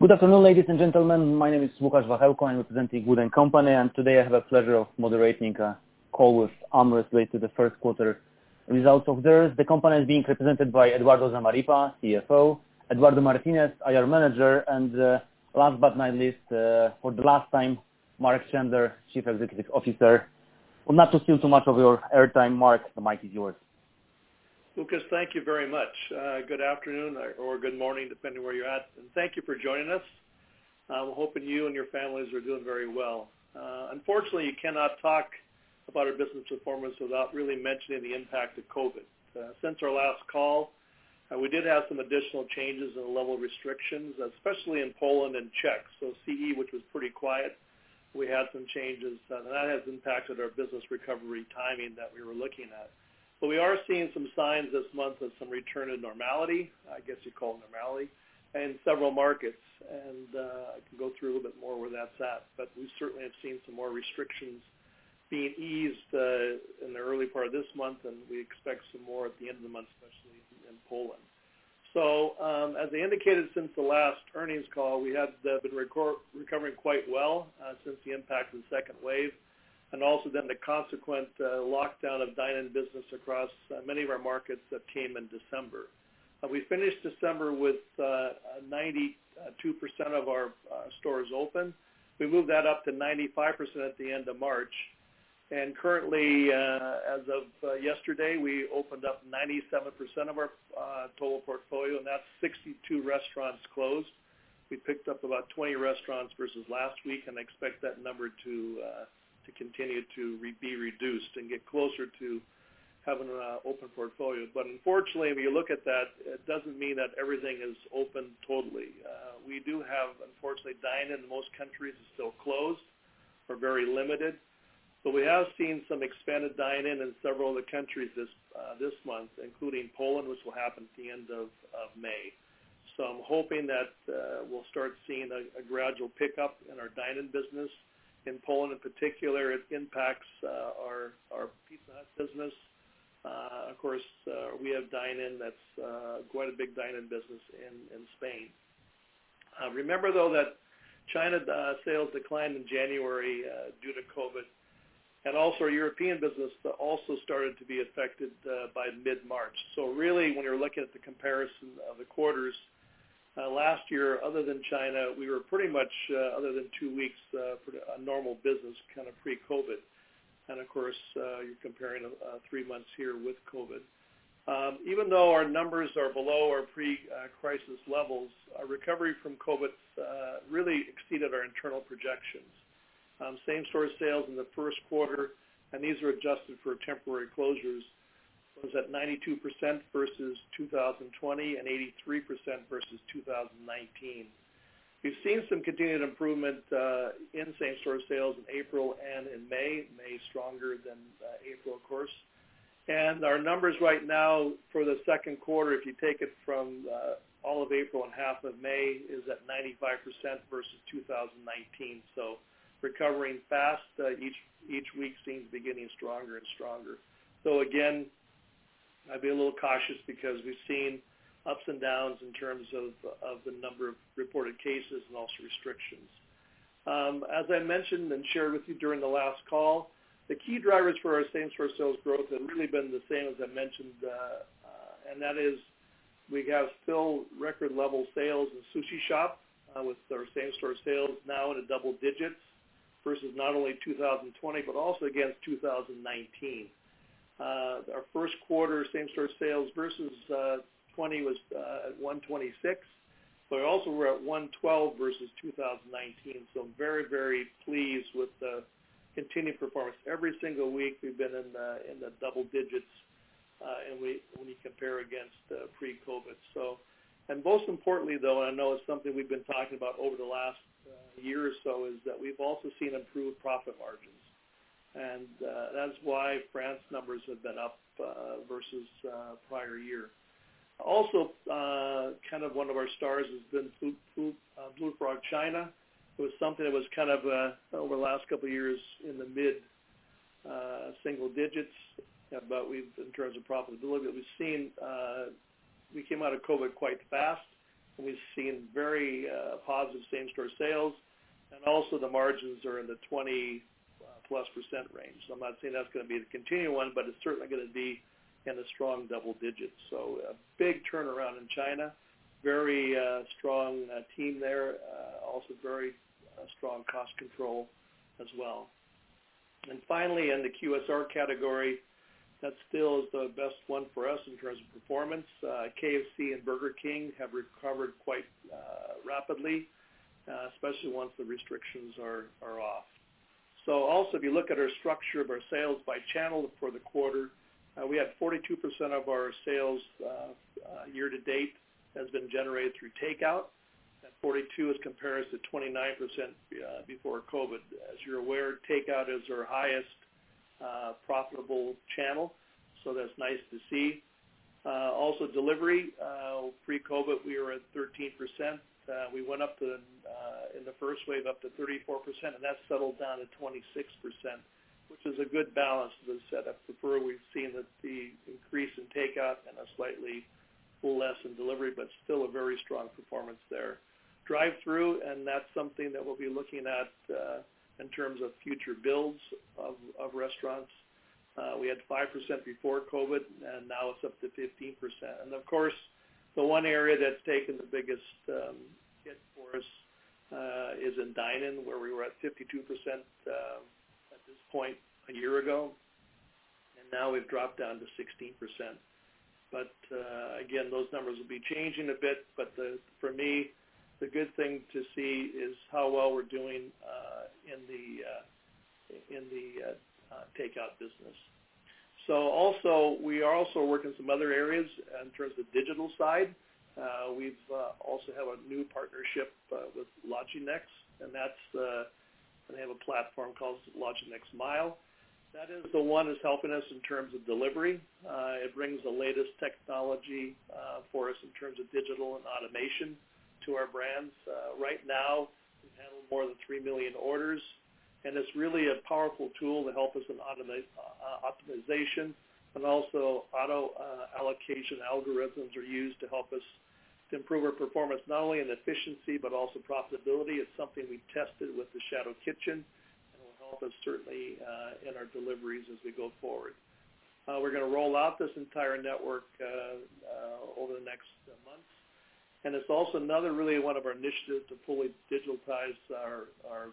Good afternoon, ladies and gentlemen. My name is Łukasz Wachełko. I'm representing Wood & Company, and today I have a pleasure of moderating a call with AmRest related to the first quarter results of theirs. The company is being represented by Eduardo Zamarripa, CFO, Eduardo Martinez, IR Manager, and last but not least, for the last time, Mark Chandler, Chief Executive Officer. Well, not to steal too much of your airtime, Mark, the mic is yours. Lucas, thank you very much. Good afternoon or good morning, depending where you're at. And thank you for joining us. I'm hoping you and your families are doing very well. Unfortunately, you cannot talk about our business performance without really mentioning the impact of COVID. Since our last call, we did have some additional changes in the level of restrictions, especially in Poland and Czech. So CE, which was pretty quiet, we had some changes, and that has impacted our business recovery timing that we were looking at. But we are seeing some signs this month of some return to normality, I guess you call it normality, in several markets. And I can go through a little bit more where that's at. But we certainly have seen some more restrictions being eased in the early part of this month, and we expect some more at the end of the month, especially in Poland. So as I indicated since the last earnings call, we have been recovering quite well since the impact of the second wave, and also then the consequent lockdown of dine-in business across many of our markets that came in December. We finished December with 92% of our stores open. We moved that up to 95% at the end of March. And currently, as of yesterday, we opened up 97% of our total portfolio, and that's 62 restaurants closed. We picked up about 20 restaurants versus last week, and I expect that number to continue to be reduced and get closer to having an open portfolio. But unfortunately, if you look at that, it doesn't mean that everything is open totally. We do have, unfortunately, dine-in in most countries is still closed or very limited. But we have seen some expanded dine-in in several of the countries this month, including Poland, which will happen at the end of May. So I'm hoping that we'll start seeing a gradual pickup in our dine-in business. In Poland in particular, it impacts our Pizza Hut business. Of course, we have dine-in that's quite a big dine-in business in Spain. Remember, though, that China sales declined in January due to COVID. And also our European business also started to be affected by mid-March. So really, when you're looking at the comparison of the quarters, last year, other than China, we were pretty much, other than 2 weeks, a normal business, kind of pre-COVID. And, of course, you're comparing 3 months here with COVID. Even though our numbers are below our pre-crisis levels, our recovery from COVID really exceeded our internal projections. Same-store sales in the first quarter, and these are adjusted for temporary closures, was at 92% versus 2020 and 83% versus 2019. We've seen some continued improvement in same-store sales in April and in May. May stronger than April, of course. And our numbers right now for the second quarter, if you take it from all of April and half of May, is at 95% versus 2019. So recovering fast. Each week seems to be getting stronger and stronger. So again, I'd be a little cautious because we've seen ups and downs in terms of the number of reported cases and also restrictions. As I mentioned and shared with you during the last call, the key drivers for our same-store sales growth have really been the same as I mentioned, and that is we have still record level sales in Sushi Shop with our same-store sales now in the double digits versus not only 2020 but also against 2019. Our first quarter same-store sales versus 20 was at 126, but also we're at 112 versus 2019. So I'm very, very pleased with the continued performance. Every single week we've been in the double digits, and when you compare against pre-COVID. So, and most importantly, though, and I know it's something we've been talking about over the last year or so, is that we've also seen improved profit margins. And that's why France numbers have been up versus prior year. Also, kind of one of our stars has been Blue Frog China. It was something that was kind of over the last couple of years in the mid single digits, but in terms of profitability, we've seen we came out of COVID quite fast, and we've seen very positive same-store sales, and also the margins are in the 20+% range. So I'm not saying that's going to be the continuing one, but it's certainly going to be in a strong double digits. So a big turnaround in China, very strong team there, also very strong cost control as well. And finally, in the QSR category, that still is the best one for us in terms of performance. KFC and Burger King have recovered quite rapidly, especially once the restrictions are off. So also, if you look at our structure of our sales by channel for the quarter, we had 42% of our sales year to date has been generated through takeout. That 42 is compared to 29% before COVID. As you're aware, takeout is our highest profitable channel, so that's nice to see. Also, delivery, pre-COVID, we were at 13%. We went up to, in the first wave, up to 34%, and that settled down to 26%, which is a good balance to the setup. Before, we've seen that the increase in takeout and a slightly less in delivery, but still a very strong performance there. Drive-through, and that's something that we'll be looking at in terms of future builds of restaurants. We had 5% before COVID, and now it's up to 15%. And of course, the one area that's taken the biggest hit for us is in dine-in, where we were at 52% at this point a year ago, and now we've dropped down to 16%. But again, those numbers will be changing a bit. But for me, the good thing to see is how well we're doing in the takeout business. So also, we are also working some other areas in terms of the digital side. We've also have a new partnership with Loginex, and they have a platform called Loginex Mile. That is the one that's helping us in terms of delivery. It brings the latest technology for us in terms of digital and automation to our brands. Right now, we've handled more than 3 million orders, and it's really a powerful tool to help us in optimization, and also auto allocation algorithms are used to help us to improve our performance, not only in efficiency, but also profitability. It's something we tested with the Shadow Kitchen, and it will help us certainly in our deliveries as we go forward. We're going to roll out this entire network over the next months. And it's also another really one of our initiatives to fully digitize our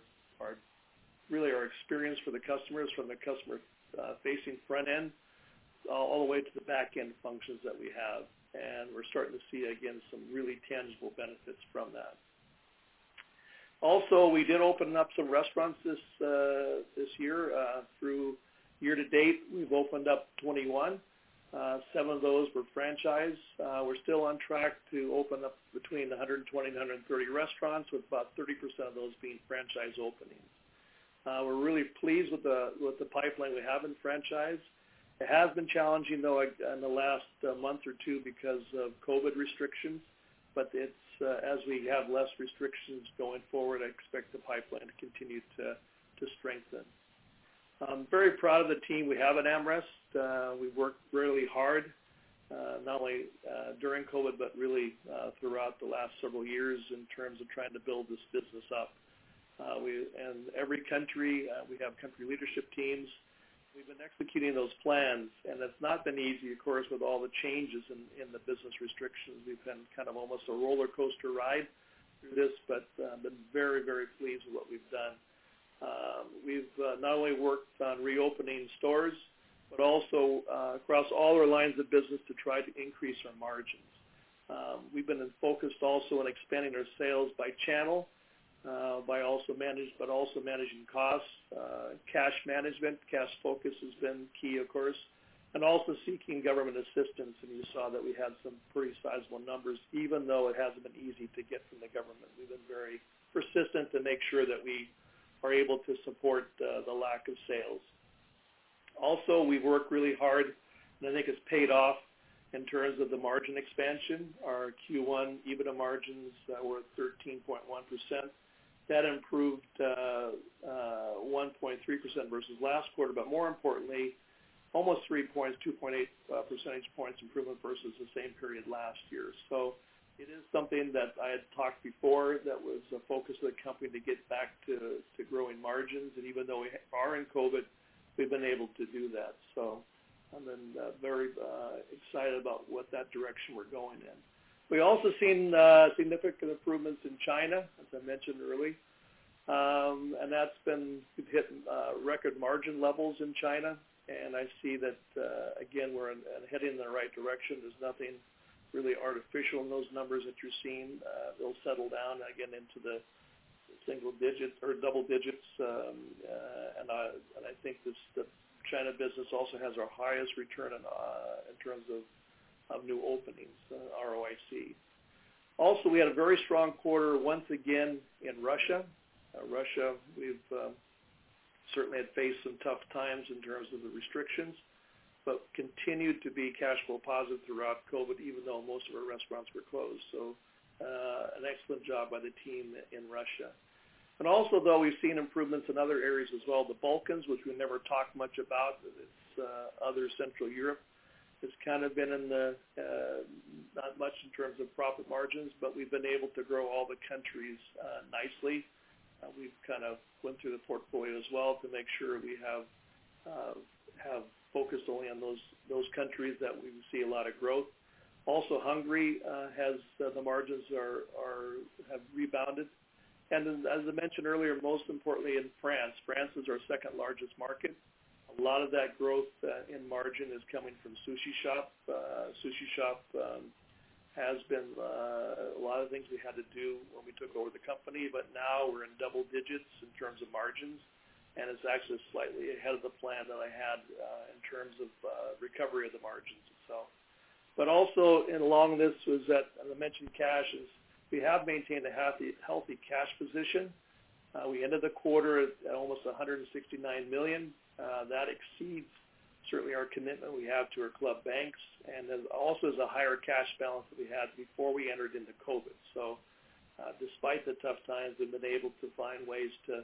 experience for the customers, from the customer-facing front end all the way to the back-end functions that we have. And we're starting to see, again, some really tangible benefits from that. Also, we did open up some restaurants this year. Through year to date, we've opened up 21. 7 of those were franchise. We're still on track to open up between 120 and 130 restaurants, with about 30% of those being franchise openings. We're really pleased with the pipeline we have in franchise. It has been challenging, though, in the last month or two because of COVID restrictions, but it's as we have less restrictions going forward, I expect the pipeline to continue to strengthen. I'm very proud of the team we have at AmRest. We've worked really hard, not only during COVID, but really throughout the last several years in terms of trying to build this business up. And every country, we have country leadership teams. We've been executing those plans, and it's not been easy, of course, with all the changes in the business restrictions. We've been kind of almost a roller coaster ride through this, but been very, very pleased with what we've done. We've not only worked on reopening stores, but also across all our lines of business to try to increase our margins. We've been focused also on expanding our sales by channel, but also managing costs, cash management. Cash focus has been key, of course, and also seeking government assistance. And you saw that we had some pretty sizable numbers, even though it hasn't been easy to get from the government. We've been very persistent to make sure that we are able to support the lack of sales. Also, we've worked really hard, and I think it's paid off in terms of the margin expansion. Our Q1 EBITDA margins were 13.1%. That improved 1.3% versus last quarter, but more importantly, almost 3 points, 2.8 percentage points improvement versus the same period last year. So It is something that I had talked before that was a focus of the company to get back to growing margins. And even though we are in COVID, we've been able to do that. So I've been very excited about what that direction we're going in. We also seen significant improvements in China, as I mentioned earlier. And that's been, we've hit record margin levels in China. And I see that, again, we're heading in the right direction. There's nothing really artificial in those numbers that you're seeing. They'll settle down again into the single digits or double digits. And I think the China business also has our highest return in terms of new openings, ROIC. Also, we had a very strong quarter once again in Russia. Russia, we've certainly had faced some tough times in terms of the restrictions, but continued to be cash flow positive throughout COVID, even though most of our restaurants were closed. So an excellent job by the team in Russia. And also, though, we've seen improvements in other areas as well. The Balkans, which we never talked much about, it's other Central Europe, has kind of been in the, not much in terms of profit margins, but we've been able to grow all the countries nicely. We've kind of went through the portfolio as well to make sure we have focused only on those countries that we see a lot of growth. Also, Hungary has the margins have rebounded, and as I mentioned earlier, most importantly in France. France is our second largest market. A lot of that growth in margin is coming from Sushi Shop. Sushi Shop has been a lot of things we had to do when we took over the company, but now we're in double digits in terms of margins. And it's actually slightly ahead of the plan that I had in terms of recovery of the margins itself. But also, along this was that, as I mentioned, cash is, we have maintained a healthy cash position. We ended the quarter at almost $169 million. That exceeds certainly our commitment we have to our club banks, and also is a higher cash balance that we had before we entered into COVID. So despite the tough times, we've been able to find ways to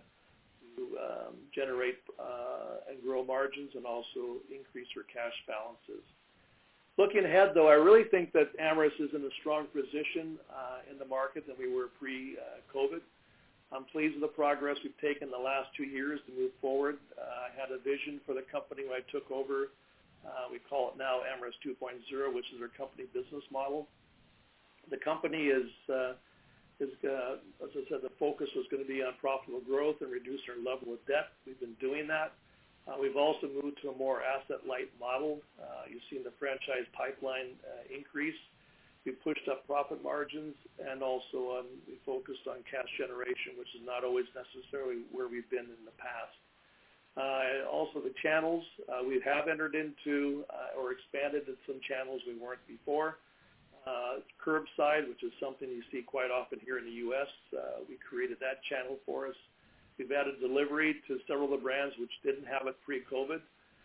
generate and grow margins and also increase our cash balances. Looking ahead, though, I really think that Amyris is in a strong position in the market than we were pre-COVID. I'm pleased with the progress we've taken the last 2 years to move forward. I had a vision for the company when I took over. We call it now Amyris 2.0, which is our company business model. The company is as I said, the focus was going to be on profitable growth and reduce our level of debt. We've been doing that. We've also moved to a more asset-light model. You've seen the franchise pipeline increase. We pushed up profit margins, and also we focused on cash generation, which is not always necessarily where we've been in the past. Also, the channels, we have entered into or expanded in some channels we weren't before. Curbside, which is something you see quite often here in the U.S. We created that channel for us. We've added delivery to several of the brands which didn't have it pre-COVID.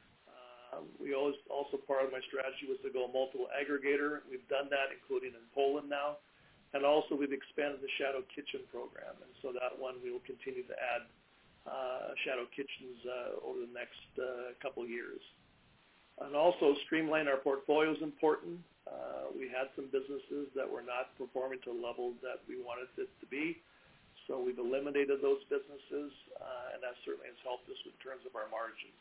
We also, part of my strategy was to go multiple aggregator. We've done that, including in Poland now. And also, we've expanded the Shadow Kitchen program. And so that one, we will continue to add Shadow Kitchens over the next couple years. And also, streamline our portfolio is important. We had some businesses that were not performing to the level that we wanted it to be. So we've eliminated those businesses, and that certainly has helped us in terms of our margins.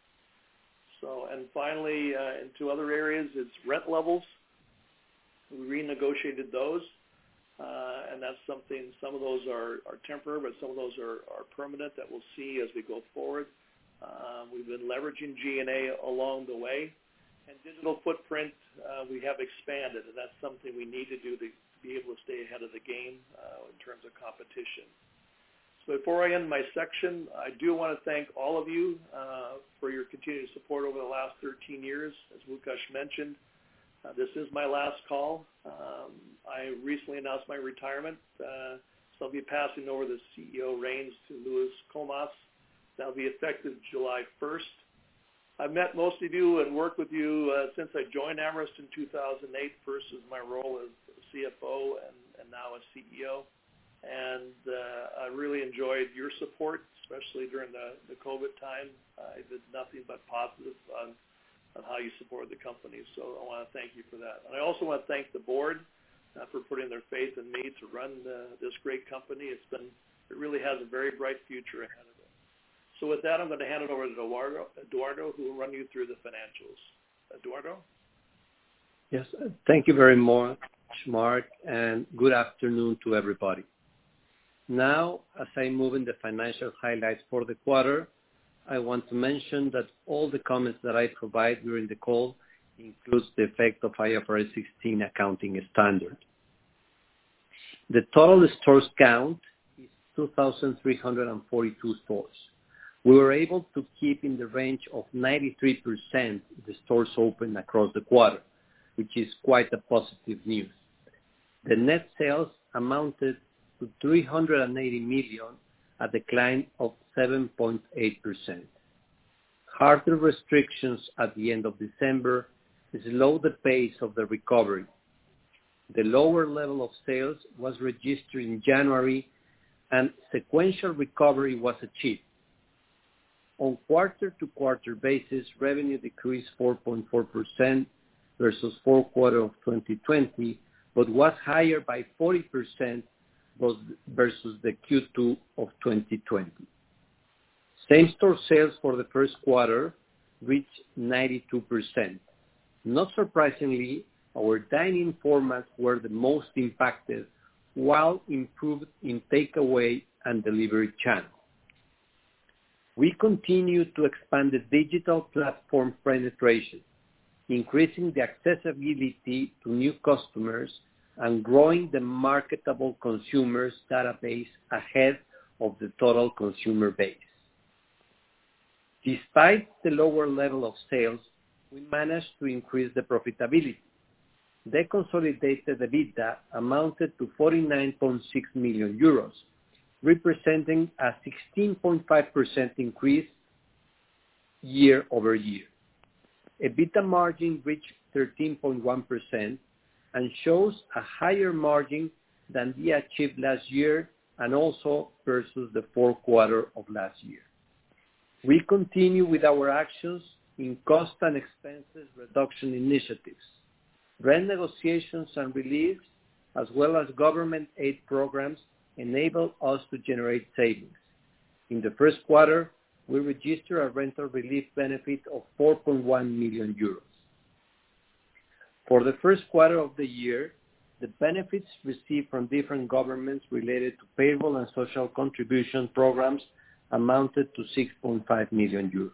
So, and finally, in two other areas, it's rent levels. We renegotiated those, and that's something, some of those are temporary, but some of those are permanent that we'll see as we go forward. We've been leveraging G&A along the way. And digital footprint, we have expanded, and that's something we need to do to be able to stay ahead of the game in terms of competition. So before I end my section, I do want to thank all of you for your continued support over the last 13 years. As Łukasz mentioned, this is my last call. I recently announced my retirement, so I'll be passing over the CEO reins to Louis Comas. That'll be effective July 1st. I've met most of you and worked with you since I joined Amyris in 2008, first as my role as CFO and now as CEO. And I really enjoyed your support, especially during the COVID time. I did nothing but positive on how you supported the company. So I want to thank you for that. And I also want to thank the board for putting their faith in me to run this great company. It really has a very bright future ahead of it. So with that, I'm going to hand it over to Eduardo, who will run you through the financials. Eduardo? Yes, thank you very much, Mark, and good afternoon to everybody. Now, as I move in the financial highlights for the quarter, I want to mention that all the comments that I provide during the call includes the effect of IFRS 16 accounting standard. The total stores count is 2,342 stores. We were able to keep in the range of 93% the stores open across the quarter, which is quite a positive news. The net sales amounted to 380 million, a decline of 7.8%. Harder restrictions at the end of December slowed the pace of the recovery. The lower level of sales was registered in January, and sequential recovery was achieved. On quarter-to-quarter basis, revenue decreased 4.4% versus fourth quarter of 2020, but was higher by 40% versus the Q2 of 2020. Same-store sales for the first quarter reached 92%. Not surprisingly, our dining formats were the most impacted, while improved in takeaway and delivery channel. We continue to expand the digital platform penetration, increasing the accessibility to new customers and growing the marketable consumers database ahead of the total consumer base. Despite the lower level of sales, we managed to increase the profitability. The consolidated EBITDA amounted to 49.6 million euros, representing a 16.5% increase year-over-year. EBITDA margin reached 13.1% and shows a higher margin than we achieved last year and also versus the fourth quarter of last year. We continue with our actions in cost and expenses reduction initiatives. Rent negotiations and reliefs, as well as government aid programs, enable us to generate savings. In the first quarter, we registered a rental relief benefit of 4.1 million euros. For the first quarter of the year, the benefits received from different governments related to payroll and social contribution programs amounted to 6.5 million euros.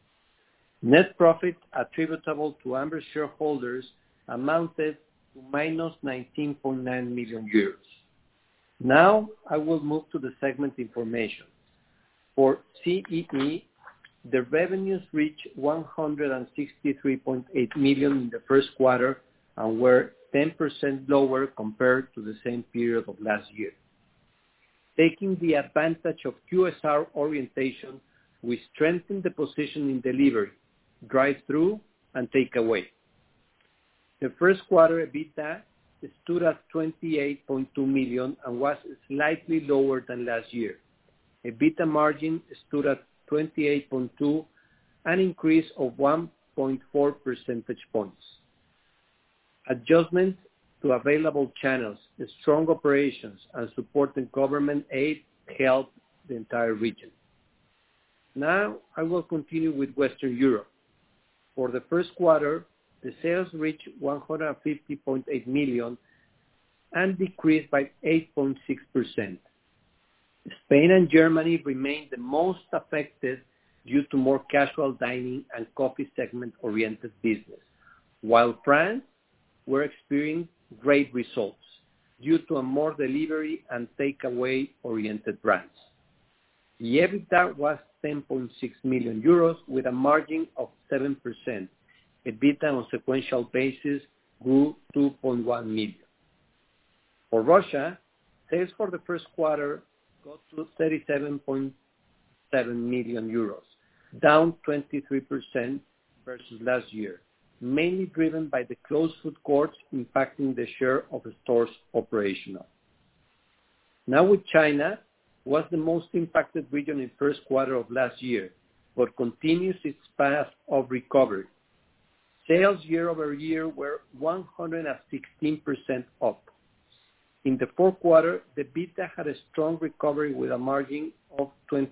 Net profit attributable to AmRest shareholders amounted to minus 19.9 million euros. Now I will move to the segment information. For CEE, the revenues reached 163.8 million in the first quarter and were 10% lower compared to the same period of last year. Taking the advantage of QSR orientation, we strengthened the position in delivery, drive-through, and takeaway. The first quarter EBITDA stood at 28.2 million and was slightly lower than last year. EBITDA margin stood at 28.2%, an increase of 1.4 percentage points. Adjustments to available channels, strong operations, and supporting government aid helped the entire region. Now I will continue with Western Europe. For the first quarter, the sales reached 150.8 million and decreased by 8.6%. Spain and Germany remained the most affected due to more casual dining and coffee segment-oriented business, while France were experiencing great results due to a more delivery and takeaway-oriented brands. The EBITDA was 10.6 million euros with a margin of 7%. EBITDA on sequential basis grew 2.1 million. For Russia, sales for the first quarter got to 37.7 million euros, down 23% versus last year, mainly driven by the closed food courts impacting the share of the stores operational. Now with China, was the most impacted region in first quarter of last year, but continues its path of recovery. Sales year over year were 116% up, In the fourth quarter, the EBITDA had a strong recovery with a margin of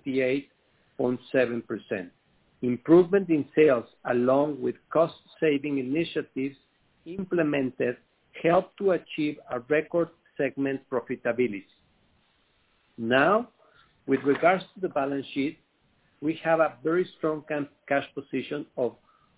28.7%. Improvement in sales, along with cost-saving initiatives implemented, helped to achieve a record segment profitability. Now, with regards to the balance sheet, we have a very strong cash position of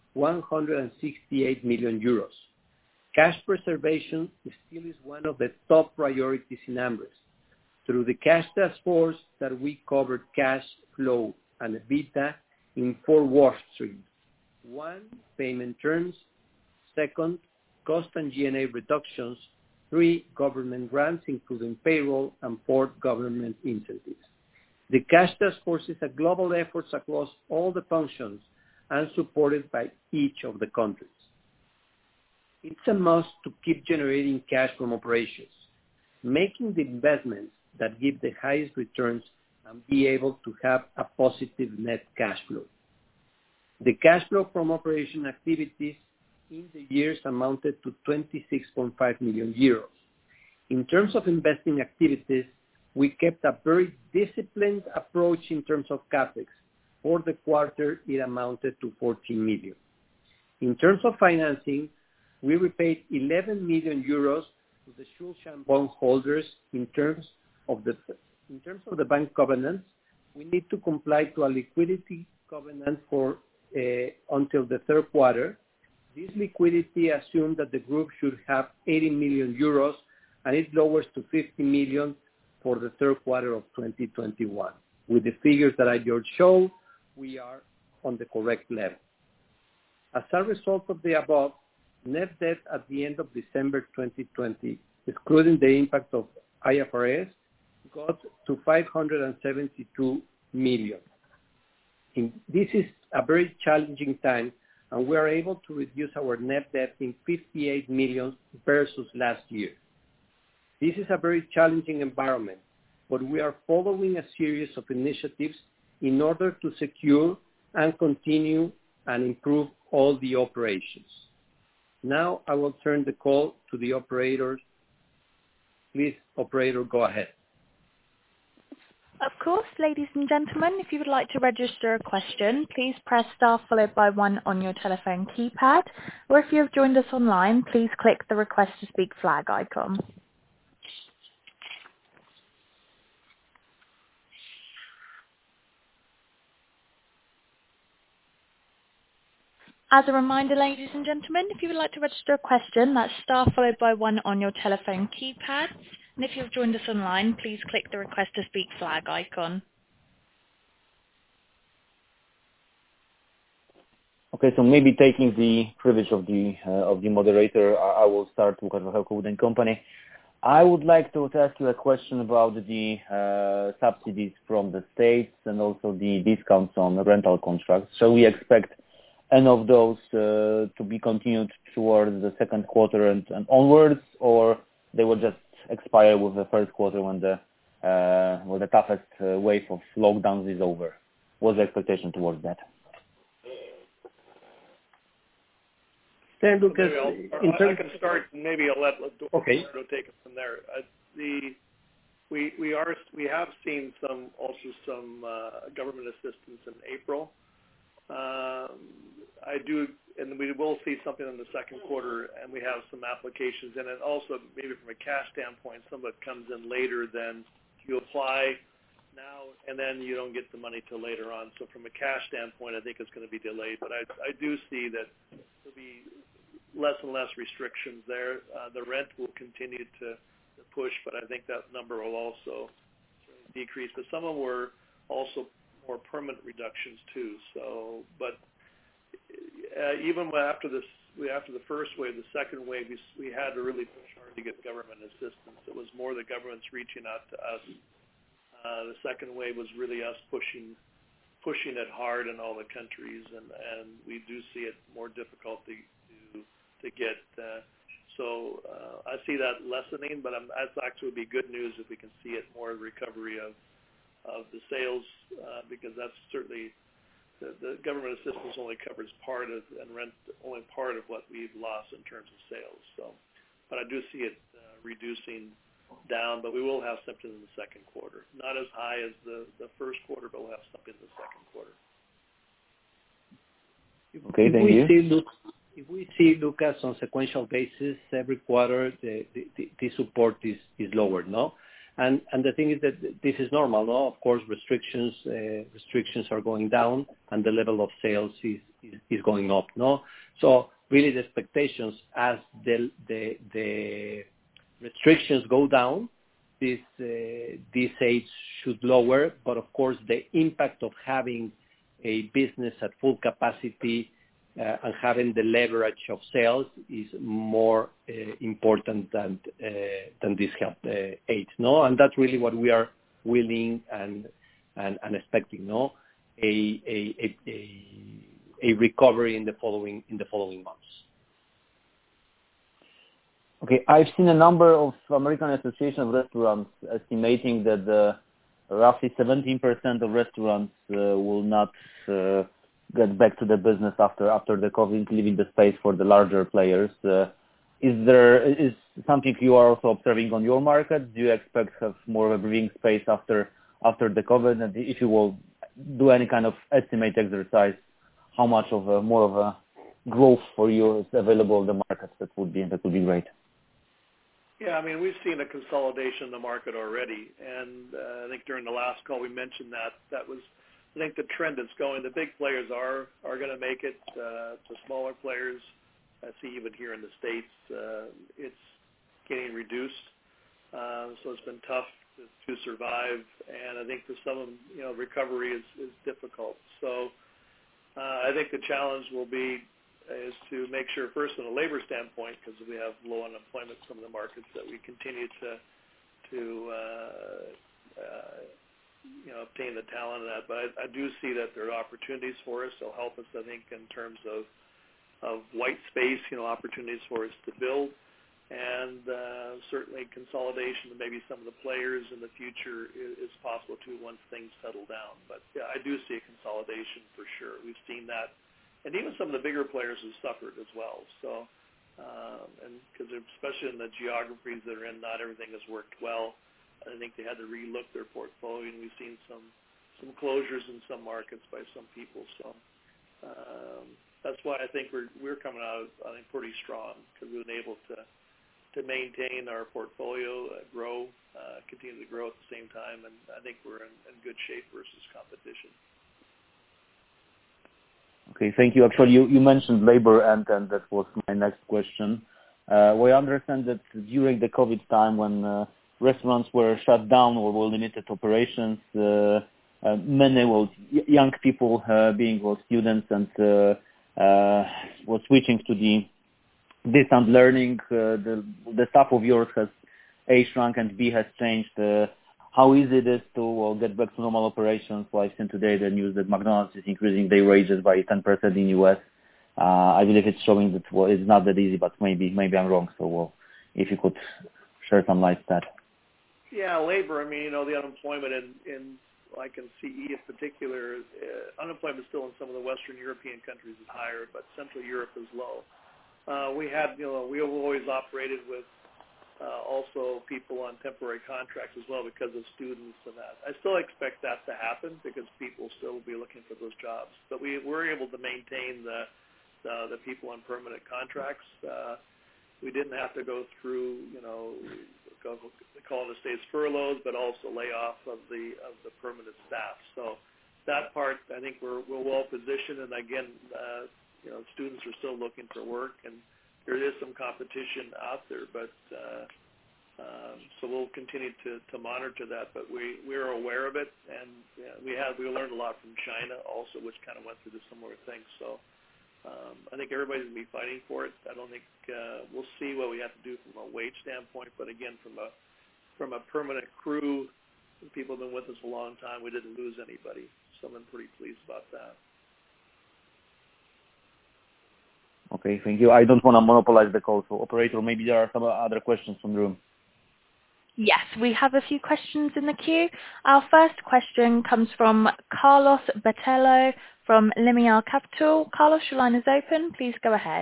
168 million euros. Cash preservation still is one of the top priorities in AmRest. Through the cash task force that we covered cash flow and EBITDA in 4 work streams. 1, payment terms. 2, cost and G&A reductions. 3, government grants, including payroll. And 4, government incentives. The cash task force is a global effort across all the functions and supported by each of the countries. It's a must to keep generating cash from operations, making the investments that give the highest returns and be able to have a positive net cash flow. The cash flow from operation activities in the years amounted to 26.5 million euros. In terms of investing activities, we kept a very disciplined approach in terms of CapEx. For the quarter, it amounted to 14 million. In terms of financing, we repaid 11 million euros to the Schuldschein bondholders. In terms of the bank covenants, we need to comply to a liquidity covenant for until the third quarter. This liquidity assumed that the group should have 80 million euros, and it lowers to 50 million for the third quarter of 2021. With the figures that I just showed, we are on the correct level. As a result of the above, net debt at the end of December 2020, excluding the impact of IFRS, got to 572 million. This is a very challenging time, and we are able to reduce our net debt in 58 million versus last year. This is a very challenging environment, but we are following a series of initiatives in order to secure and continue and improve all the operations. Now I will turn the call to the operator. Please, operator, go ahead. Of course, ladies and gentlemen, if you would like to register a question, please press star followed by 1 on your telephone keypad, or if you have joined us online, please click the request to speak flag icon. As a reminder, ladies and gentlemen, if you would like to register a question, that's star followed by 1 on your telephone keypad. And if you've joined us online, please click the request to speak flag icon. Okay, so maybe taking the privilege of the moderator, I will start with Wachełko Wood & Company. I would like to ask you a question about the subsidies from the states and also the discounts on the rental contracts. Shall we expect any of those to be continued towards the second quarter and onwards, or they will just expire with the first quarter when the toughest wave of lockdowns is over? What's the expectation towards that? Then, Lucas, I can start, and maybe I'll let Eduardo take it from there. We have seen some government assistance in April. And we will see something in the second quarter, and we have some applications in it. Also, maybe from a cash standpoint, some of it comes in later than you apply now, and then you don't get the money till later on. So from a cash standpoint, I think it's going to be delayed. But I do see that there'll be less and less restrictions there. The rent will continue to push, but I think that number will also decrease. But some of them were also more permanent reductions too. So, but even after the first wave, the second wave, we had to really push hard to get government assistance. It was more the government's reaching out to us. The second wave was really us pushing it hard in all the countries, and we do see it more difficult to get. So I see that lessening, but that's actually would be good news if we can see it more recovery of the sales, because that's certainly the government assistance only covers part of, and rent only part of what we've lost in terms of sales. So, but I do see it reducing down, but we will have something in the second quarter. Not as high as the first quarter, but we'll have something in the second quarter. Okay, thank you. If we see, Lucas, on sequential basis, every quarter the support is lower, no? And the thing is that this is normal, no? Of course, restrictions are going down, and the level of sales is going up, no? So really, the expectations as the restrictions go down, this age should lower, but of course, the impact of having a business at full capacity and having the leverage of sales is more important than this health age, no? And that's really what we are willing and expecting, no? A recovery in the following months. Okay, I've seen a number of American Association of Restaurants estimating that roughly 17% of restaurants will not get back to the business after the COVID, leaving the space for the larger players. Is something you are also observing on your market? Do you expect to have more of a breathing space after the COVID? And if you will do any kind of estimate exercise, how much of more of a growth for you is available in the market? That would be great. Yeah, I mean, we've seen a consolidation in the market already, and I think during the last call we mentioned that was, I think, the trend that's going. The big players are going to make it. The smaller players, I see even here in the States, it's getting reduced. So it's been tough to survive, and I think for some of them, recovery is difficult. So I think the challenge is to make sure, first, from a labor standpoint, because we have low unemployment in some of the markets, that we continue to obtain the talent of that. But I do see that there are opportunities for us. They'll help us, I think, in terms of white space, opportunities for us to build, and certainly consolidation of maybe some of the players in the future is possible too once things settle down. But yeah, I do see a consolidation for sure. We've seen that. And even some of the bigger players have suffered as well. So, and because especially in the geographies that are in, not everything has worked well. I think they had to relook their portfolio, and we've seen some closures in some markets by some people. So that's why I think we're coming out, I think, pretty strong, because we've been able to maintain our portfolio, continue to grow at the same time, and I think we're in good shape versus competition. Okay, thank you. Actually, you mentioned labor, and that was my next question. We understand that during the COVID time, when restaurants were shut down or were limited operations, many young people, being students, and were switching to the distant learning. The staff of yours has A, shrunk, and B, has changed. How easy it is to get back to normal operations? Well, I've seen today the news that McDonald's is increasing their wages by 10% in the U.S. I believe it's showing that it's not that easy, but maybe I'm wrong. So if you could share some light on that. Yeah, labor. I mean, the unemployment in like in CE in particular, unemployment still in some of the Western European countries is higher, but Central Europe is low. We have always operated with also people on temporary contracts as well because of students and that. I still expect that to happen because people still will be looking for those jobs. But we're able to maintain the people on permanent contracts. We didn't have to go through, call in the States furloughs, but also layoff of the permanent staff. So that part, I think we're well positioned. And again, students are still looking for work, and there is some competition out there, but so we'll continue to monitor that. But we're aware of it, and we learned a lot from China also, which kind of went through the similar thing. So I think everybody's going to be fighting for it. I don't think we'll see what we have to do from a wage standpoint, but again, from a permanent crew, people have been with us a long time. We didn't lose anybody, so I'm pretty pleased about that. Okay, thank you. I don't want to monopolize the call, so operator, maybe there are some other questions from the room. Yes, we have a few questions in the queue. Our first question comes from Carlos Botello from Limiar Capital. Carlos, your line is open. Please go ahead.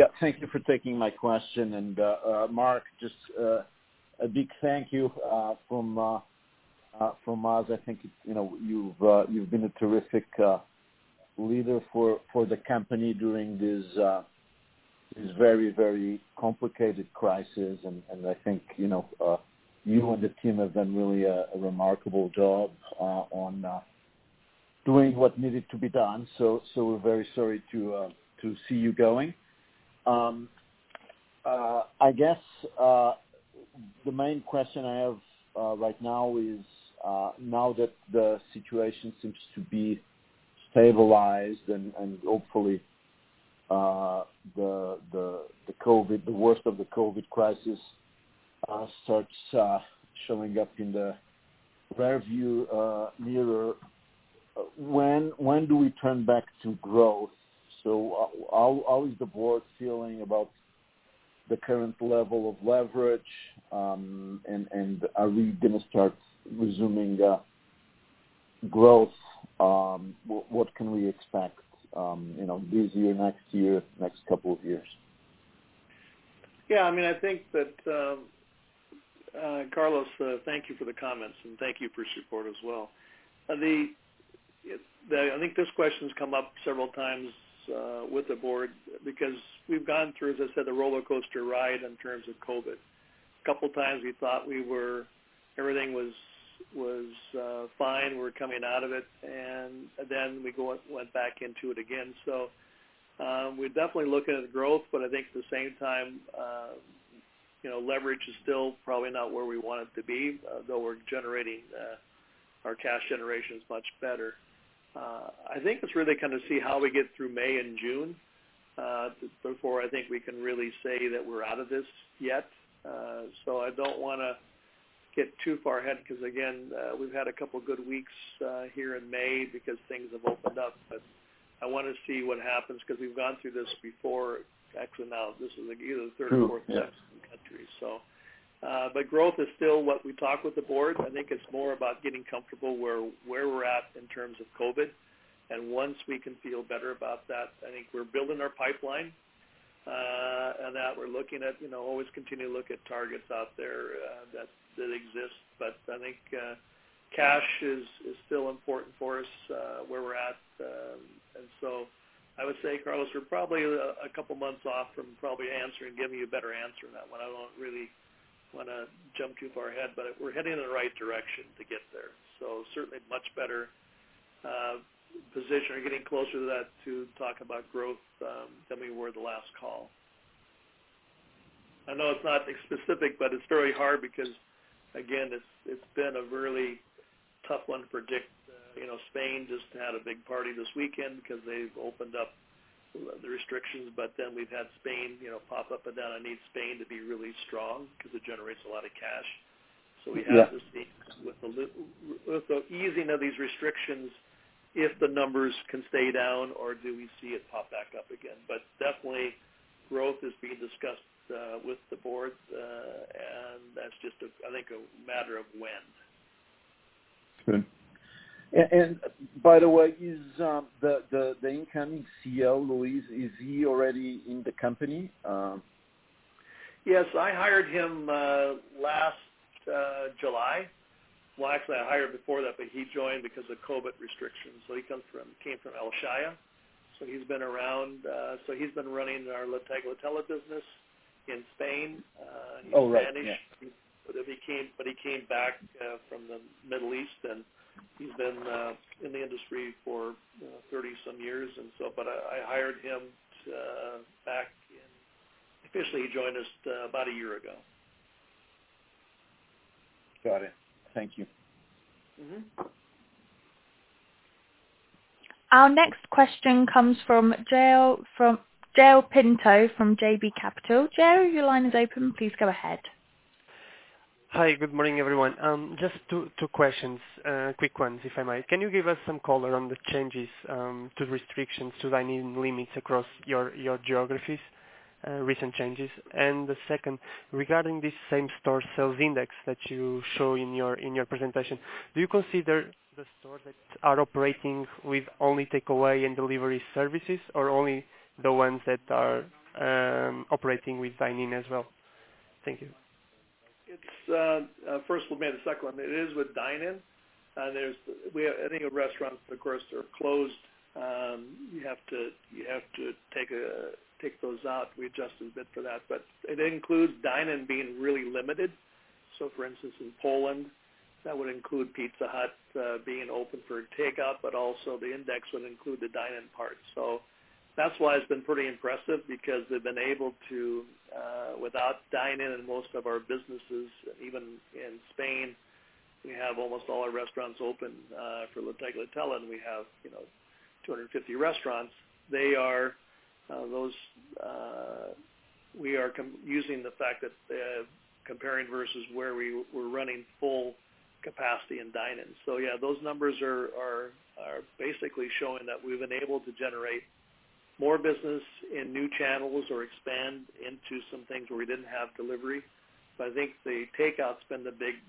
Yeah, thank you for taking my question. And Mark, just a big thank you from us. I think you've been a terrific leader for the company during this very, very complicated crisis, and I think you and the team have done really a remarkable job on doing what needed to be done. So we're very sorry to see you going. I guess the main question I have right now is now that the situation seems to be stabilized and hopefully the worst of the COVID crisis starts showing up in the rearview mirror. When do we turn back to growth? So how is the board feeling about the current level of leverage, and are we going to start resuming growth? What can we expect, this year, next couple of years? Yeah, I mean, I think that, Carlos, thank you for the comments, and thank you for support as well. I think this question's come up several times with the board because we've gone through, as I said, the roller coaster ride in terms of COVID. A couple times we thought everything was fine, we're coming out of it, and then we went back into it again. So we're definitely looking at growth, but I think at the same time, leverage is still probably not where we want it to be, though we're generating our cash generation is much better. I think it's really kind of see how we get through May and June before I think we can really say that we're out of this yet. So I don't want to get too far ahead because, again, we've had a couple good weeks here in May because things have opened up. But I want to see what happens because we've gone through this before. Actually, now this is either the third or fourth time in the country. So, but growth is still what we talk with the board. I think it's more about getting comfortable where we're at in terms of COVID. And once we can feel better about that, I think we're building our pipeline. And that we're looking at, always continue to look at targets out there that exist. But I think cash is still important for us where we're at. And so I would say, Carlos, we're probably a couple months off from probably giving you a better answer on that one. I don't really want to jump too far ahead, but we're heading in the right direction to get there. So certainly much better position or getting closer to that to talk about growth than we were the last call. I know it's not specific, but it's very hard because, again, it's been a really tough one to predict. Spain just had a big party this weekend because they've opened up the restrictions, but then we've had Spain, pop up and down. I need Spain to be really strong because it generates a lot of cash. So we have to see with the easing of these restrictions if the numbers can stay down or do we see it pop back up again. But definitely growth is being discussed with the board, and that's just, I think, a matter of when. Good. And by the way, is the incoming CEO, Luis, is he already in the company? Yes, I hired him last July. Well, actually, I hired before that, but he joined because of COVID restrictions. So he came from El Shaya. So he's been around. So he's been running our La Tagliatella business in Spain. He's Spanish. Yeah. But he came back from the Middle East, and he's been in the industry for 30-some years. And so, but I hired him back officially he joined us about a year ago. Got it. Thank you. Mm-hmm. Our next question comes from Jael Pinto from JB Capital. Jael, your line is open. Please go ahead. Hi, good morning, everyone. Just two questions, quick ones, if I might. Can you give us some color on the changes to restrictions to dining limits across your geographies, recent changes? And the second, regarding this same-store sales index that you show in your presentation, do you consider the stores that are operating with only takeaway and delivery services, or only the ones that are operating with dine-in as well? Thank you. It's first we'll make the second one. It is with dine-in. I think restaurants, of course, are closed. You have to take those out. We adjusted a bit for that, but it includes dine-in being really limited. So, for instance, in Poland, that would include Pizza Hut being open for takeout, but also the index would include the dine-in part. So that's why it's been pretty impressive, because they've been able to, without dine-in in most of our businesses, even in Spain, we have almost all our restaurants open for La Tagliatella, and we have 250 restaurants. They are we are using the fact that comparing versus where we were running full capacity in dine-in. So yeah, those numbers are basically showing that we've been able to generate more business in new channels or expand into some things where we didn't have delivery. But I think the takeout's been the big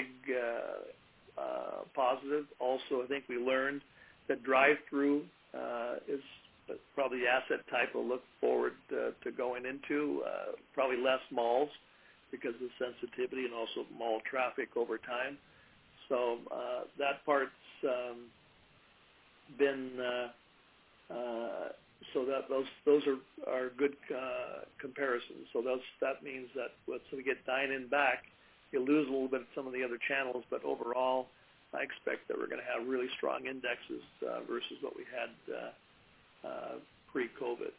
positive. Also, I think we learned that drive-through is probably the asset type we'll look forward to going into. Probably less malls because of the sensitivity and also mall traffic over time. So that part's been so that those are good comparisons. So that means that once we get dine-in back, you lose a little bit of some of the other channels, but overall, I expect that we're going to have really strong indexes versus what we had pre-COVID.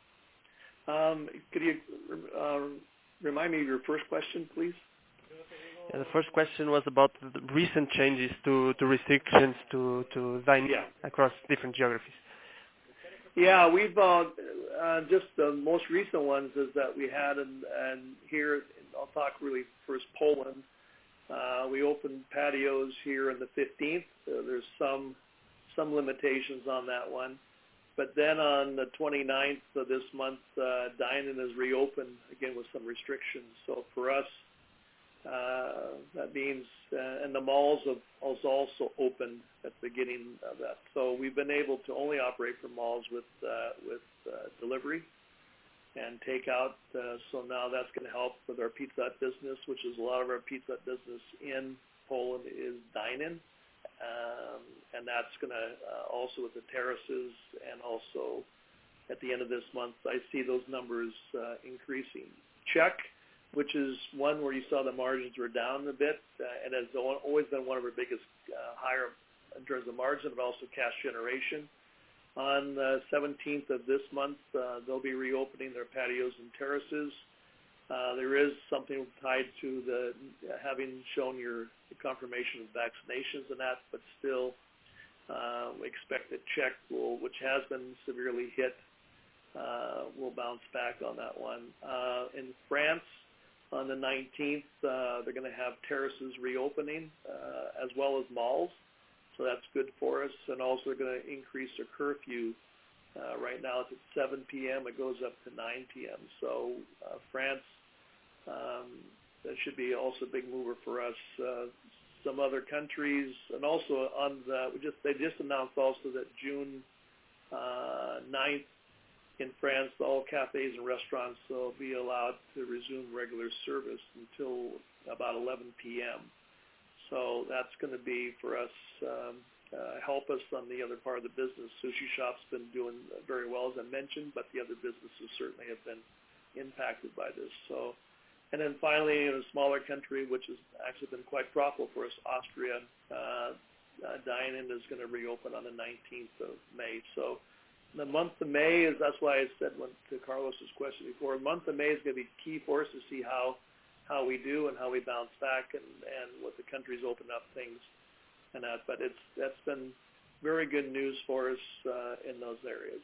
Could you remind me of your first question, please? Yeah, the first question was about the recent changes to restrictions to dining across different geographies. Yeah, we've just the most recent ones is that we had, and here I'll talk really first Poland. We opened patios here on the 15th. There's some limitations on that one. But then on the 29th of this month, dine-in is reopened again with some restrictions. So for us, that means, and the malls have also opened at the beginning of that. So we've been able to only operate from malls with delivery and takeout. So now that's going to help with our Pizza Hut business, which is a lot of our Pizza Hut business in Poland is dine-in. And that's going to also with the terraces, and also at the end of this month, I see those numbers increasing. Czech, which is one where you saw the margins were down a bit, and has always been one of our biggest higher in terms of margin, but also cash generation. On the 17th of this month, they'll be reopening their patios and terraces. There is something tied to the having shown your confirmation of vaccinations and that, but still we expect that Czech, which has been severely hit, will bounce back on that one. In France, on the 19th, they're going to have terraces reopening as well as malls. So that's good for us. And also they're going to increase their curfew. Right now it's at 7 p.m. It goes up to 9 p.m. So France, that should be also a big mover for us. Some other countries, and also on they just announced also that June 9th in France, all cafes and restaurants will be allowed to resume regular service until about 11 p.m. So that's going to be for us, help us on the other part of the business. Sushi Shop's been doing very well, as I mentioned, but the other businesses certainly have been impacted by this. So, and then finally, in a smaller country, which has actually been quite profitable for us, Austria, dine-in is going to reopen on the 19th of May. So the month of May is, that's why I said to Carlos's question before, the month of May is going to be key for us to see how we do and how we bounce back and what the countries open up things and that. But that's been very good news for us in those areas.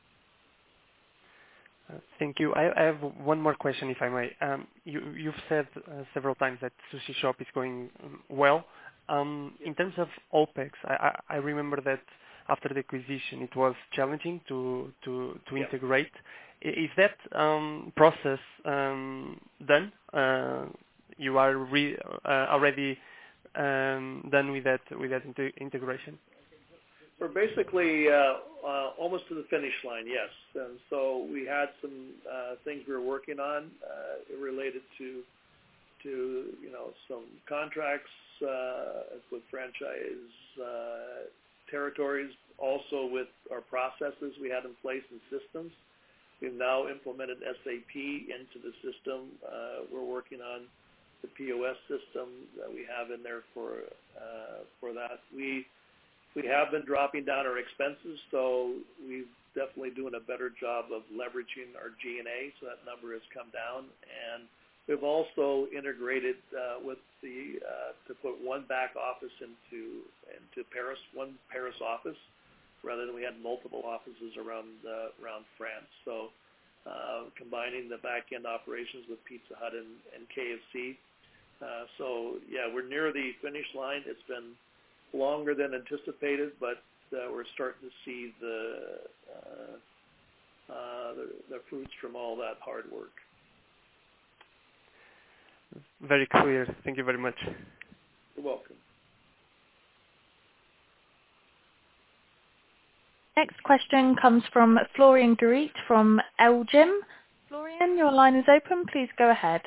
Thank you. I have one more question, if I may. You've said several times that Sushi Shop is going well. In terms of OPEX, I remember that after the acquisition, it was challenging to integrate. Is that process done? You are already done with that integration? We're basically almost to the finish line, yes. And so we had some things we were working on related to some contracts with franchise territories, also with our processes we had in place and systems. We've now implemented SAP into the system. We're working on the POS system that we have in there for that. We have been dropping down our expenses, so we've definitely doing a better job of leveraging our G&A, so that number has come down. And we've also integrated with to put one back office into Paris, one Paris office, rather than we had multiple offices around France. So combining the back-end operations with Pizza Hut and KFC. So yeah, we're near the finish line. It's been longer than anticipated, but we're starting to see the fruits from all that hard work. Very clear. Thank you very much. You're welcome. Next question comes from Florian Gurit from Elgin. Florian, your line is open. Please go ahead.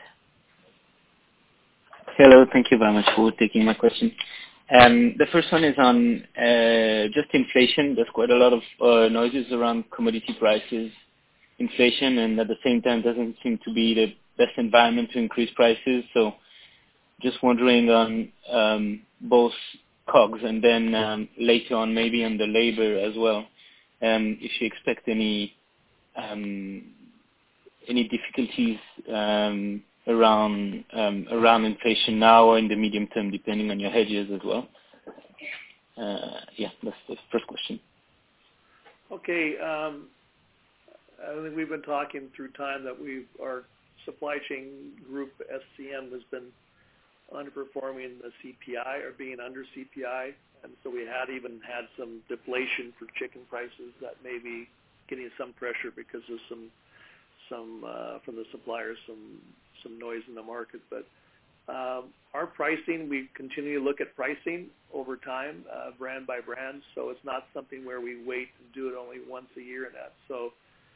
Hello. Thank you very much for taking my question. The first one is on just inflation. There's quite a lot of noises around commodity prices, inflation, and at the same time doesn't seem to be the best environment to increase prices. So just wondering on both COGS and then later on maybe on the labor as well, if you expect any difficulties around inflation now or in the medium term, depending on your hedges as well. That's the first question. Okay. I think we've been talking through time that our supply chain group, SCM, has been underperforming the CPI or being under CPI. And so we had some deflation for chicken prices that may be getting some pressure because of some from the suppliers, some noise in the market. But our pricing, we continue to look at pricing over time, brand by brand. So it's not something where we wait and do it only once a year and that. So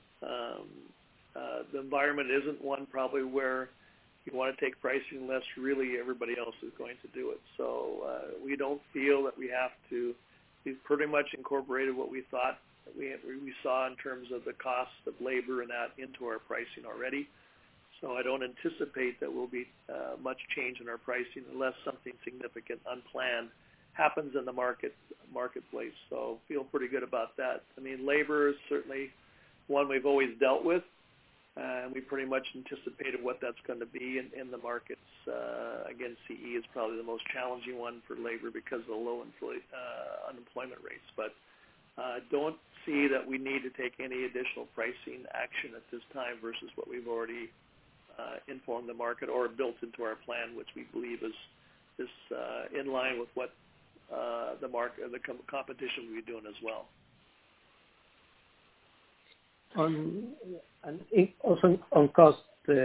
the environment isn't one probably where you want to take pricing unless really everybody else is going to do it. So we don't feel that we have to. We've pretty much incorporated what we thought we saw in terms of the cost of labor and that into our pricing already. So I don't anticipate that will be much change in our pricing unless something significant, unplanned, happens in the marketplace. So feel pretty good about that. I mean, labor is certainly one we've always dealt with. And we pretty much anticipated what that's going to be in the markets. Again, CE is probably the most challenging one for labor because of the low unemployment rates. But don't see that we need to take any additional pricing action at this time versus what we've already informed the market or built into our plan, which we believe is in line with what the competition will be doing as well. Also on cost,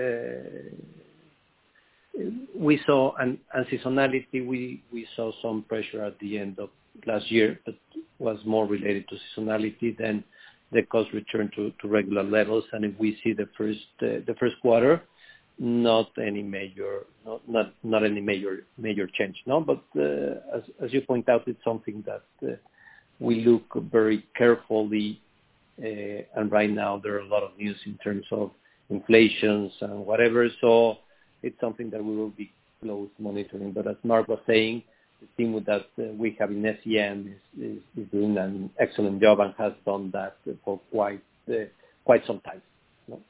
we saw and seasonality. We saw some pressure at the end of last year, but was more related to seasonality than the cost return to regular levels. And if we see the first quarter, not any major change. No, but as you point out, it's something that we look very carefully. And right now there are a lot of news in terms of inflations and whatever. So it's something that we will be close monitoring. But as Mark was saying, the team that we have in SEM is doing an excellent job and has done that for quite some time. No?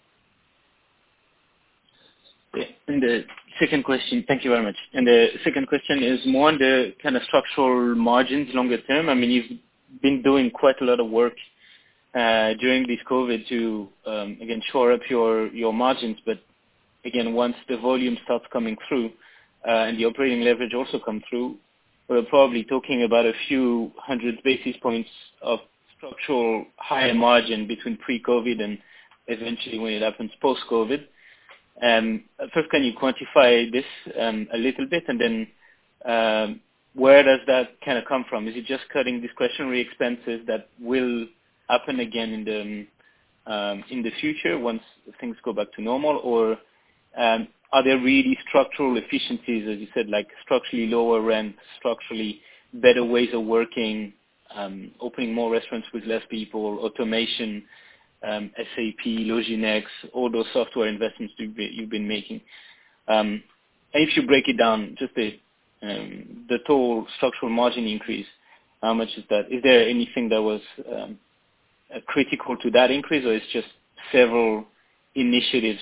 Yeah. And the second question, thank you very much. And the second question is more on the kind of structural margins longer term. I mean, you've been doing quite a lot of work during this COVID to, again, shore up your margins. But, again, once the volume starts coming through and the operating leverage also come through, we're probably talking about a few hundred basis points of structural higher margin between pre-COVID and eventually when it happens post-COVID. First, can you quantify this a little bit? And then where does that kind of come from? Is it just cutting discretionary expenses that will happen again in the future once things go back to normal, or are there really structural efficiencies, as you said, like structurally lower rent, structurally better ways of working, opening more restaurants with less people, automation, SAP, Loginex, all those software investments you've been making? And if you break it down, just the total structural margin increase, how much is that? Is there anything that was critical to that increase, or it's just several initiatives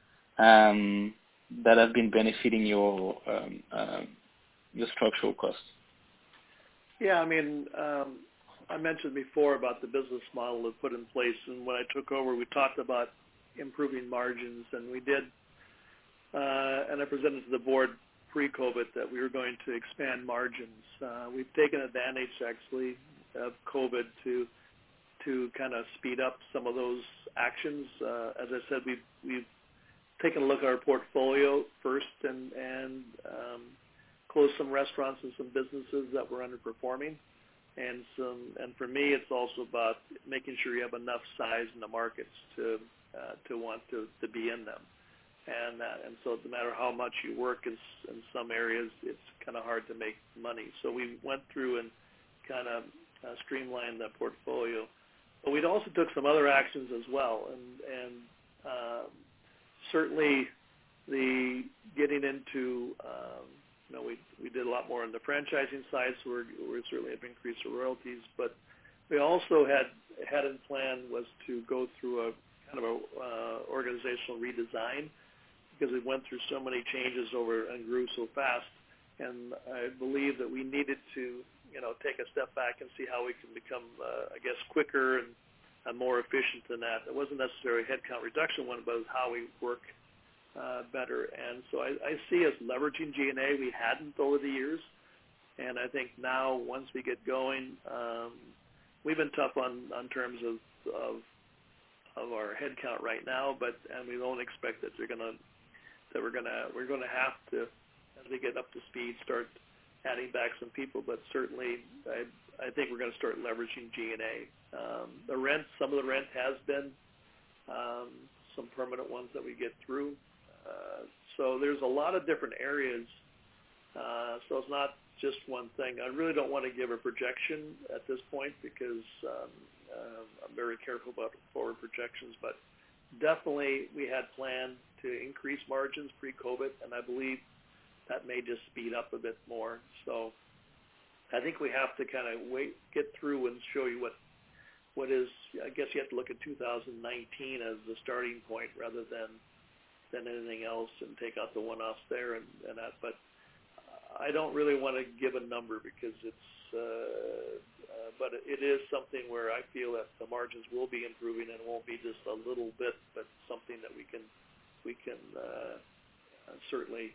that have been benefiting your structural costs? Yeah, I mean, I mentioned before about the business model we put in place, and when I took over, we talked about improving margins, and we did, and I presented to the board pre-COVID that we were going to expand margins. We've taken advantage, actually, of COVID to kind of speed up some of those actions. As I said, we've taken a look at our portfolio first and closed some restaurants and some businesses that were underperforming. And for me, it's also about making sure you have enough size in the markets to want to be in them. And so no matter how much you work in some areas, it's kind of hard to make money. So we went through and kind of streamlined that portfolio. But we also took some other actions as well, and certainly the getting into, we did a lot more on the franchising side, so we certainly have increased the royalties. But we also had in plan was to go through a kind of a organizational redesign, because we went through so many changes and grew so fast, and I believe that we needed to take a step back and see how we can become, quicker and more efficient than that. It wasn't necessarily a headcount reduction one, but it was how we work better. And so I see us leveraging G&A. We hadn't over the years, and I think now once we get going, we've been tough on terms of our headcount right now, and we don't expect that we're going to have to, as we get up to speed, start adding back some people, but certainly I think we're going to start leveraging G&A. Some of the rent has been some permanent ones that we get through. So there's a lot of different areas. So it's not just one thing. I really don't want to give a projection at this point because I'm very careful about forward projections, but definitely we had planned to increase margins pre-COVID, and I believe that may just speed up a bit more. So I think we have to kind of get through and show you what is, I guess you have to look at 2019 as the starting point rather than anything else and take out the one-offs there and that. But I don't really want to give a number because but it is something where I feel that the margins will be improving and it won't be just a little bit, but something that we can certainly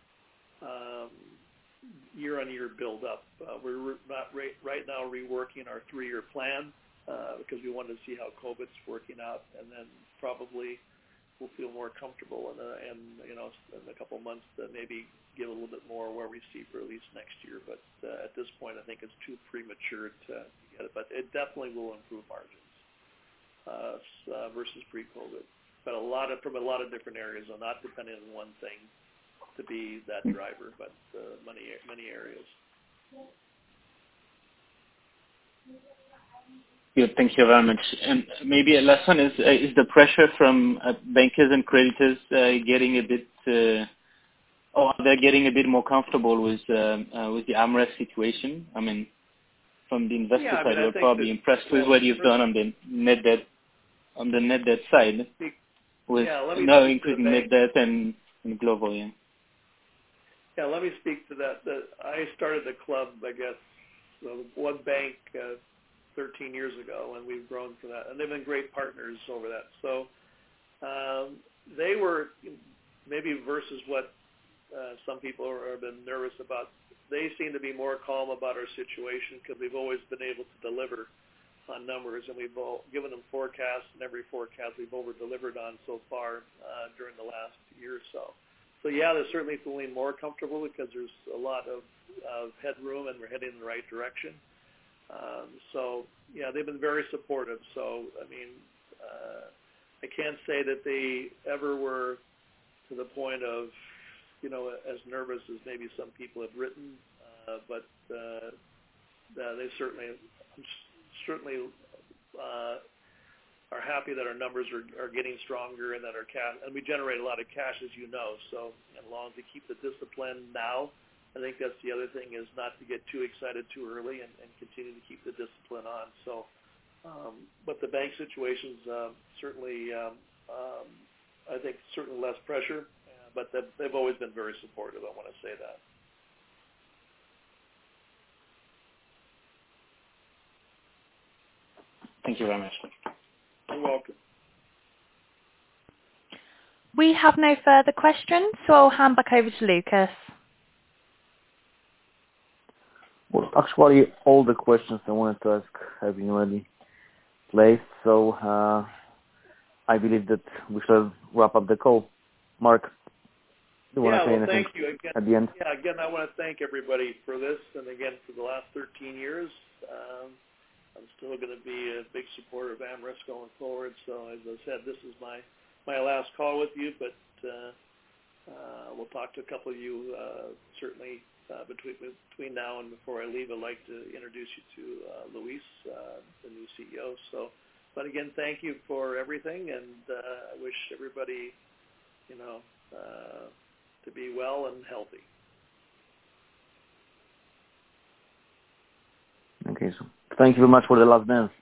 year-on-year build up. We're not right now reworking our 3-year plan because we wanted to see how COVID's working out, and then probably we'll feel more comfortable in a couple of months to maybe give a little bit more where we see for at least next year. But at this point, I think it's too premature to get it. But it definitely will improve margins versus pre-COVID. But from a lot of different areas, so not depending on one thing to be that driver, but many areas. Good, thank you very much. And maybe a last one is the pressure from bankers and creditors getting a bit, or they're getting a bit more comfortable with the AmRest situation? I mean, from the investor side, we're probably impressed with what you've done on the net debt side, with no increasing net debt and global. Yeah. Yeah, let me speak to that. I started the club, I guess, one bank 13 years ago, and we've grown from that. And they've been great partners over that. So they were, maybe versus what some people have been nervous about, they seem to be more calm about our situation because we've always been able to deliver on numbers, and we've given them forecasts, and every forecast we've over-delivered on so far during the last year or so. yeah, they're certainly feeling more comfortable because there's a lot of headroom and we're heading in the right direction. Yeah, they've been very supportive. So, I mean, I can't say that they ever were to the point of, as nervous as maybe some people have written, but they certainly are happy that our numbers are getting stronger and that our cash, and we generate a lot of cash, as you know. So, as long as we keep the discipline now, I think that's the other thing, is not to get too excited too early and continue to keep the discipline on. So, but the bank situation's certainly, I think, certainly less pressure, but they've always been very supportive. I want to say that. Thank you very much. You're welcome. We have no further questions, so I'll hand back over to Lucas. Well, actually, all the questions I wanted to ask have been already placed, so I believe that we shall wrap up the call. Mark, do you want to say anything thank you again. At the end? Yeah, again, I want to thank everybody for this, and again, for the last 13 years. I'm still going to be a big supporter of Amyris going forward. So, as I said, this is my last call with you, but we'll talk to a couple of you certainly between now and before I leave. I'd like to introduce you to Luis, the new CEO. So, but again, thank you for everything, and I wish everybody, to be well and healthy. Okay, so thank you very much for the last dance.